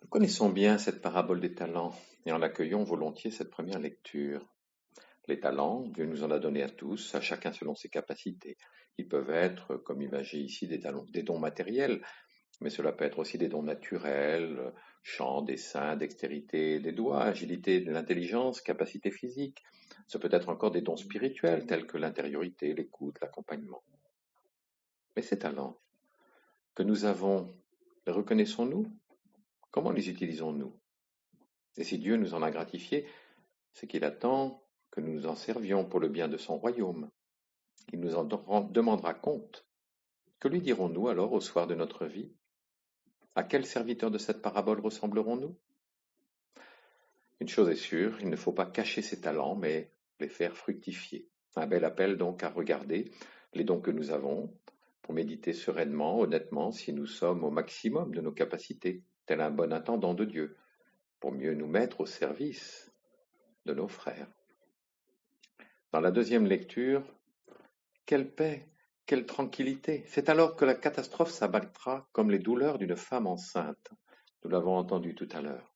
Connaissons bien cette parabole des talents et en accueillons volontiers cette première lecture. Les talents, Dieu nous en a donné à tous, à chacun selon ses capacités. Ils peuvent être, comme imagé ici, des dons matériels, mais cela peut être aussi des dons naturels, chant, dessin, dextérité des doigts, agilité de l'intelligence, capacité physique. Ce peut être encore des dons spirituels tels que l'intériorité, l'écoute, l'accompagnement. Mais ces talents que nous avons, les reconnaissons-nous? Comment les utilisons-nous? Et si Dieu nous en a gratifié, c'est qu'il attend que nous nous en servions pour le bien de son royaume. Il nous en demandera compte. Que lui dirons-nous alors au soir de notre vie? À quel serviteur de cette parabole ressemblerons-nous? Une chose est sûre, il ne faut pas cacher ses talents, mais les faire fructifier. Un bel appel donc à regarder les dons que nous avons, pour méditer sereinement, honnêtement, si nous sommes au maximum de nos capacités, tel un bon intendant de Dieu, pour mieux nous mettre au service de nos frères. Dans la deuxième lecture, quelle paix, quelle tranquillité! C'est alors que la catastrophe s'abattra comme les douleurs d'une femme enceinte. Nous l'avons entendu tout à l'heure.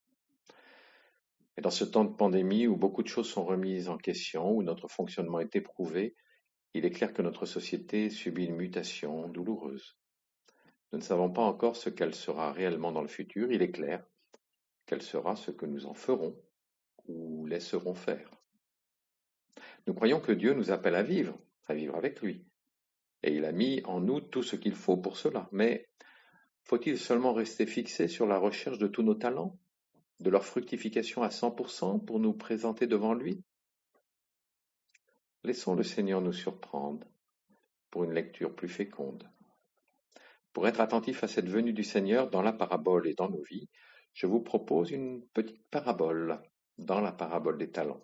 Et dans ce temps de pandémie où beaucoup de choses sont remises en question, où notre fonctionnement est éprouvé, il est clair que notre société subit une mutation douloureuse. Nous ne savons pas encore ce qu'elle sera réellement dans le futur, il est clair qu'elle sera ce que nous en ferons ou laisserons faire. Nous croyons que Dieu nous appelle à vivre avec lui. Et il a mis en nous tout ce qu'il faut pour cela. Mais faut-il seulement rester fixé sur la recherche de tous nos talents, de leur fructification à 100% pour nous présenter devant lui? Laissons le Seigneur nous surprendre pour une lecture plus féconde. Pour être attentif à cette venue du Seigneur dans la parabole et dans nos vies, je vous propose une petite parabole dans la parabole des talents.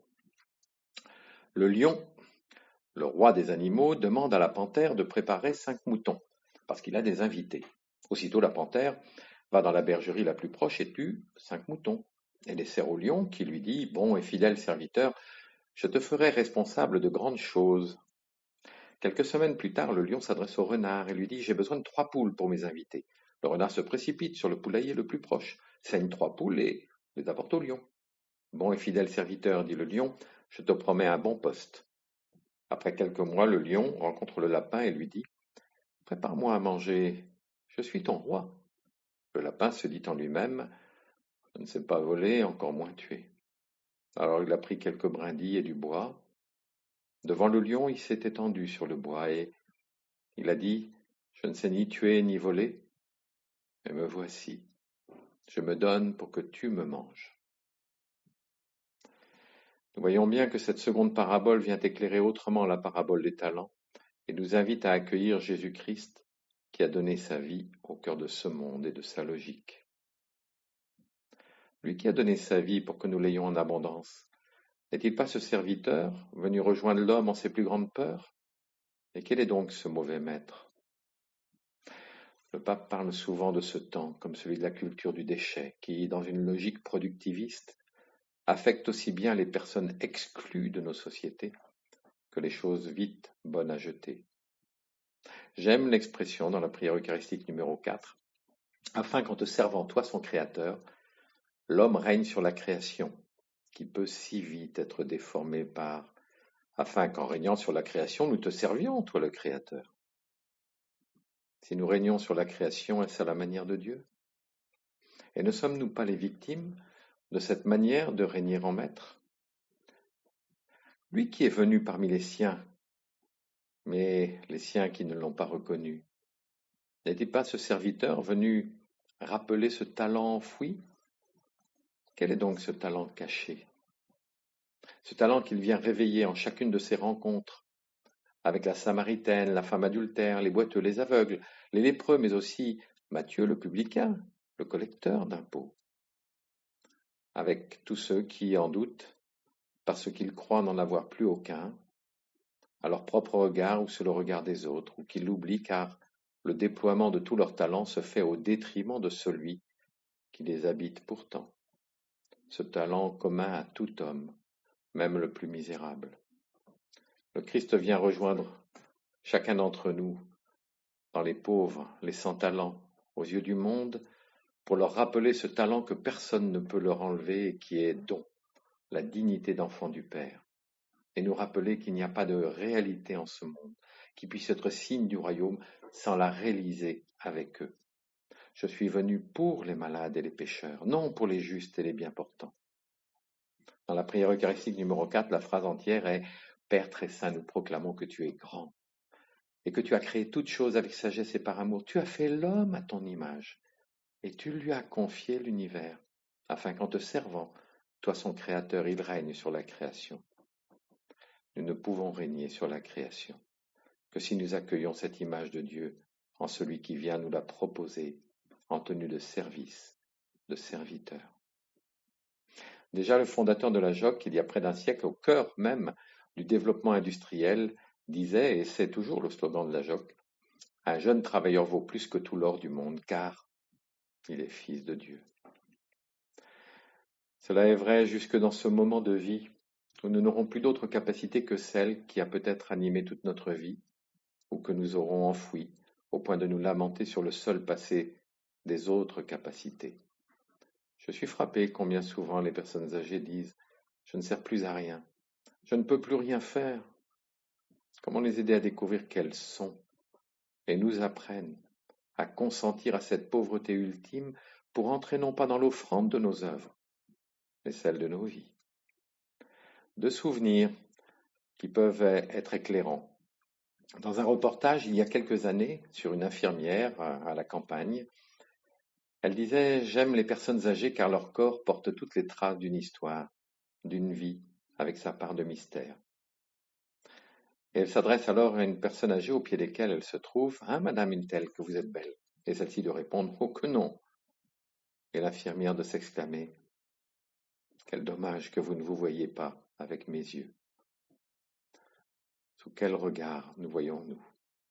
Le lion, le roi des animaux, demande à la panthère de préparer 5 moutons, parce qu'il a des invités. Aussitôt la panthère va dans la bergerie la plus proche et tue 5 moutons. Elle les sert au lion qui lui dit « Bon et fidèle serviteur, je te ferai responsable de grandes choses. » Quelques semaines plus tard, le lion s'adresse au renard et lui dit « J'ai besoin de 3 poules pour mes invités. » Le renard se précipite sur le poulailler le plus proche, saigne 3 poules et les apporte au lion. « Bon et fidèle serviteur, dit le lion, je te promets un bon poste. » Après quelques mois, le lion rencontre le lapin et lui dit « Prépare-moi à manger, je suis ton roi. » Le lapin se dit en lui-même « Je ne sais pas voler, encore moins tuer. » Alors il a pris quelques brindilles et du bois. Devant le lion, il s'est étendu sur le bois et il a dit « Je ne sais ni tuer ni voler, mais me voici. Je me donne pour que tu me manges. » Nous voyons bien que cette seconde parabole vient éclairer autrement la parabole des talents et nous invite à accueillir Jésus-Christ qui a donné sa vie au cœur de ce monde et de sa logique. Lui qui a donné sa vie pour que nous l'ayons en abondance, n'est-il pas ce serviteur venu rejoindre l'homme en ses plus grandes peurs? Et quel est donc ce mauvais maître? Le pape parle souvent de ce temps comme celui de la culture du déchet qui, dans une logique productiviste, affecte aussi bien les personnes exclues de nos sociétés que les choses vite bonnes à jeter. J'aime l'expression dans la prière eucharistique numéro 4, afin qu'en te servant toi son Créateur, l'homme règne sur la création, qui peut si vite être déformée par, afin qu'en régnant sur la création, nous te servions, toi le Créateur. Si nous régnons sur la création, est-ce à la manière de Dieu? Et ne sommes-nous pas les victimes de cette manière de régner en maître? Lui qui est venu parmi les siens, mais les siens qui ne l'ont pas reconnu, n'est-il pas ce serviteur venu rappeler ce talent enfoui? Quel est donc ce talent caché? Ce talent qu'il vient réveiller en chacune de ses rencontres, avec la Samaritaine, la femme adultère, les boiteux, les aveugles, les lépreux, mais aussi Matthieu le publicain, le collecteur d'impôts, avec tous ceux qui en doutent parce qu'ils croient n'en avoir plus aucun, à leur propre regard ou sur le regard des autres, ou qui l'oublient car le déploiement de tout leur talent se fait au détriment de celui qui les habite pourtant. Ce talent commun à tout homme, même le plus misérable. Le Christ vient rejoindre chacun d'entre nous dans les pauvres, les sans talent, aux yeux du monde, pour leur rappeler ce talent que personne ne peut leur enlever et qui est don, la dignité d'enfant du Père, et nous rappeler qu'il n'y a pas de réalité en ce monde qui puisse être signe du royaume sans la réaliser avec eux. Je suis venu pour les malades et les pécheurs, non pour les justes et les bien portants. Dans la prière eucharistique numéro 4, la phrase entière est « Père très saint, nous proclamons que tu es grand et que tu as créé toutes choses avec sagesse et par amour. Tu as fait l'homme à ton image et tu lui as confié l'univers, afin qu'en te servant, toi son créateur, il règne sur la création. Nous ne pouvons régner sur la création que si nous accueillons cette image de Dieu en celui qui vient nous la proposer en tenue de service, de serviteur. » Déjà, le fondateur de la JOC, il y a près d'un siècle, au cœur même du développement industriel, disait, et c'est toujours le slogan de la JOC, « Un jeune travailleur vaut plus que tout l'or du monde, car il est fils de Dieu. » Cela est vrai jusque dans ce moment de vie où nous n'aurons plus d'autre capacité que celle qui a peut-être animé toute notre vie, ou que nous aurons enfouie au point de nous lamenter sur le seul passé des autres capacités. Je suis frappé combien souvent les personnes âgées disent « Je ne sers plus à rien, je ne peux plus rien faire ». Comment les aider à découvrir qu'elles sont et nous apprennent à consentir à cette pauvreté ultime pour entrer non pas dans l'offrande de nos œuvres, mais celle de nos vies. Deux souvenirs qui peuvent être éclairants. Dans un reportage il y a quelques années sur une infirmière à la campagne, elle disait « J'aime les personnes âgées car leur corps porte toutes les traces d'une histoire, d'une vie avec sa part de mystère. » Et elle s'adresse alors à une personne âgée au pied desquelles elle se trouve. « Hein, madame une telle, que vous êtes belle ?» Et celle-ci de répondre « Oh que non !» Et l'infirmière de s'exclamer « Quel dommage que vous ne vous voyez pas avec mes yeux. » Sous quel regard nous voyons-nous?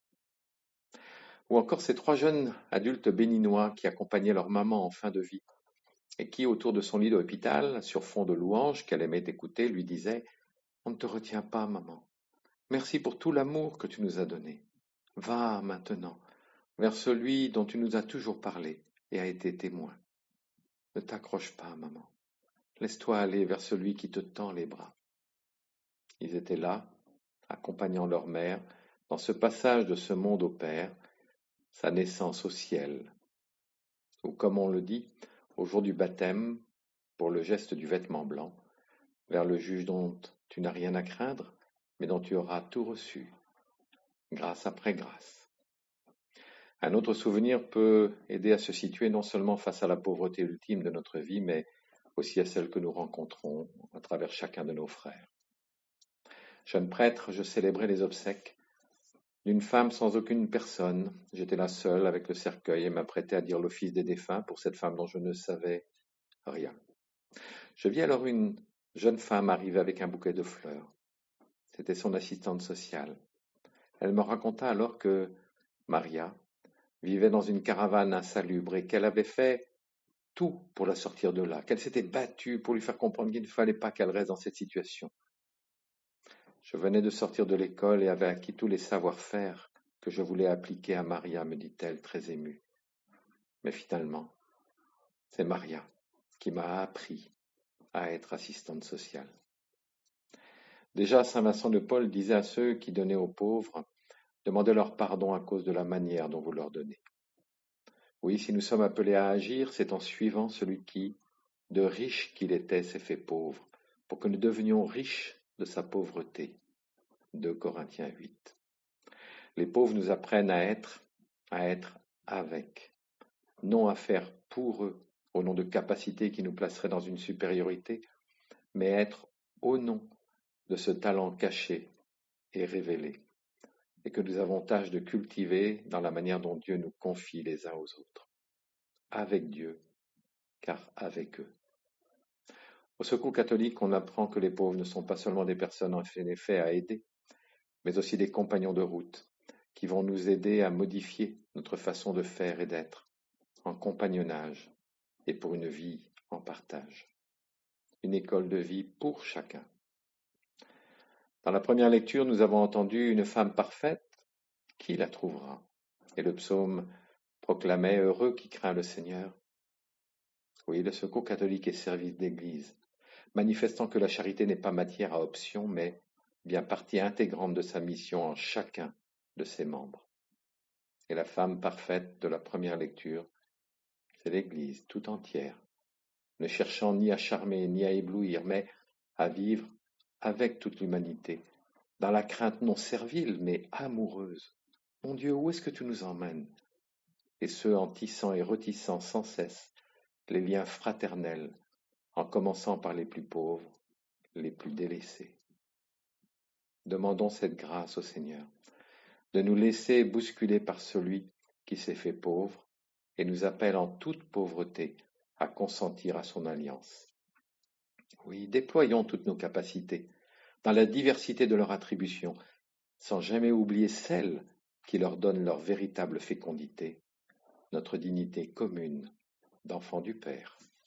Ou encore ces trois jeunes adultes béninois qui accompagnaient leur maman en fin de vie et qui, autour de son lit d'hôpital, sur fond de louanges qu'elle aimait écouter, lui disaient « On ne te retient pas, maman. Merci pour tout l'amour que tu nous as donné. Va maintenant vers celui dont tu nous as toujours parlé et a été témoin. Ne t'accroche pas, maman. Laisse-toi aller vers celui qui te tend les bras. » Ils étaient là, accompagnant leur mère, dans ce passage de ce monde au Père, sa naissance au ciel. Ou comme on le dit, au jour du baptême, pour le geste du vêtement blanc, vers le juge dont tu n'as rien à craindre, mais dont tu auras tout reçu, grâce après grâce. Un autre souvenir peut aider à se situer non seulement face à la pauvreté ultime de notre vie, mais aussi à celle que nous rencontrons à travers chacun de nos frères. Jeune prêtre, je célébrais les obsèques d'une femme sans aucune personne. J'étais là seul avec le cercueil et m'apprêtais à dire l'office des défunts pour cette femme dont je ne savais rien. Je vis alors une jeune femme arriver avec un bouquet de fleurs. C'était son assistante sociale. Elle me raconta alors que Maria vivait dans une caravane insalubre et qu'elle avait fait tout pour la sortir de là, qu'elle s'était battue pour lui faire comprendre qu'il ne fallait pas qu'elle reste dans cette situation. Je venais de sortir de l'école et avais acquis tous les savoir-faire que je voulais appliquer à Maria, me dit-elle, très émue. Mais finalement, c'est Maria qui m'a appris à être assistante sociale. Déjà, saint Vincent de Paul disait à ceux qui donnaient aux pauvres, demandez leur pardon à cause de la manière dont vous leur donnez. Oui, si nous sommes appelés à agir, c'est en suivant celui qui, de riche qu'il était, s'est fait pauvre, pour que nous devenions riches de sa pauvreté. 2 Corinthiens 8. Les pauvres nous apprennent à être avec, non à faire pour eux, au nom de capacités qui nous placeraient dans une supériorité, mais être au nom de ce talent caché et révélé, et que nous avons tâche de cultiver dans la manière dont Dieu nous confie les uns aux autres. Avec Dieu, car avec eux. Au Secours catholique, on apprend que les pauvres ne sont pas seulement des personnes en effet à aider, mais aussi des compagnons de route qui vont nous aider à modifier notre façon de faire et d'être, en compagnonnage et pour une vie en partage. Une école de vie pour chacun. Dans la première lecture, nous avons entendu une femme parfaite, qui la trouvera? Et le psaume proclamait « Heureux qui craint le Seigneur ». Oui, le Secours catholique est service d'Église, manifestant que la charité n'est pas matière à option, mais bien partie intégrante de sa mission en chacun de ses membres. Et la femme parfaite de la première lecture, c'est l'Église tout entière, ne cherchant ni à charmer ni à éblouir, mais à vivre avec toute l'humanité, dans la crainte non servile, mais amoureuse. Mon Dieu, où est-ce que tu nous emmènes? Et ce, en tissant et retissant sans cesse les liens fraternels, en commençant par les plus pauvres, les plus délaissés. Demandons cette grâce au Seigneur, de nous laisser bousculer par celui qui s'est fait pauvre et nous appelle en toute pauvreté à consentir à son alliance. Oui, déployons toutes nos capacités dans la diversité de leurs attributions, sans jamais oublier celles qui leur donnent leur véritable fécondité, notre dignité commune d'enfants du Père.